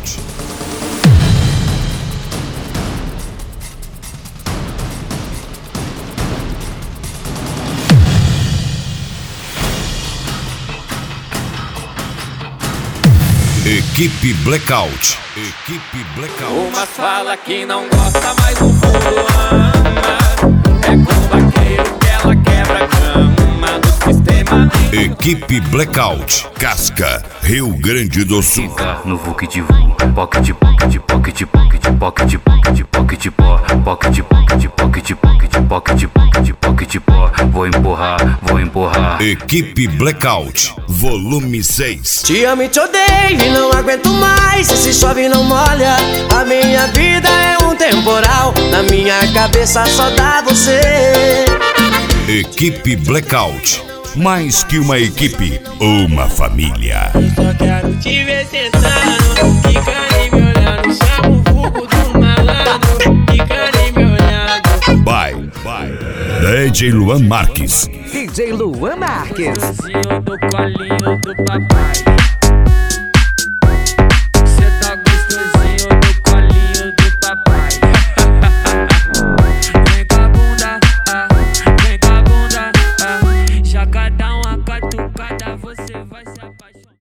Blackout. Equipe Blackout. Equipe Blackout. Umas fala que não gosta, mas no fundo ama. É com o vaqueiro que ela quebra a cama do sistema. Equipe Blackout. Casca, Rio Grande do Sul. No Vuk de Vu, pocket, pocket, pocket, pocket, pocket, pocket, pocket, pó, pocket, pocket, pocket, pocket, pocket, pocket, pocket, pó. Vou empurrar, vou empurrar. Equipe Blackout, volume 6. Te amo e te odeio e não aguento mais. Se chove e não molha, a minha vida é um temporal. Na minha cabeça só dá você. Equipe Blackout. Mais que uma equipe, uma família. Eu só quero te ver sentando, ficando me olhando. Chama o vulgo do malandro, ficando me olhando. By DJ Luan Marques. DJ Luan Marques. Do colinho do papai.